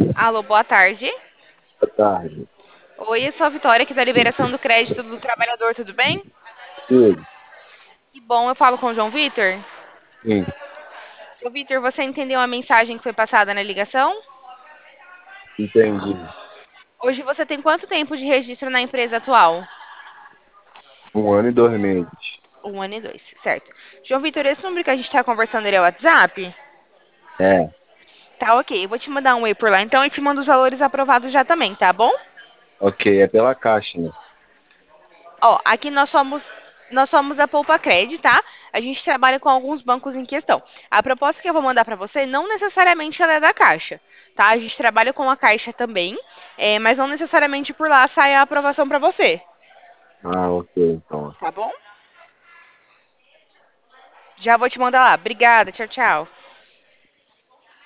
Alô, boa tarde. Boa tarde. Oi, eu sou a Vitória aqui da liberação do crédito do trabalhador, tudo bem? Tudo? Que bom, eu falo com o João Vitor. Sim, João Vitor, você entendeu a mensagem que foi passada na ligação? entendi. Hoje você tem quanto tempo de registro na empresa atual? 1 ano e 2 meses. 1 ano e 2, certo. João Vitor, esse número que a gente está conversando, ele é o WhatsApp? É, Tá, ok. Eu vou te mandar um e por lá, então, e te mando os valores aprovados já também, tá bom? ok, é pela Caixa, né? Ó, aqui nós somos a Poupa Cred, tá? A gente trabalha com alguns bancos em questão. A proposta que eu vou mandar para você não necessariamente ela é da Caixa, tá? A gente trabalha com a Caixa também, mas não necessariamente por lá sai a aprovação para você, Ah, ok, então. tá bom? Já vou te mandar lá. Obrigada, tchau, tchau.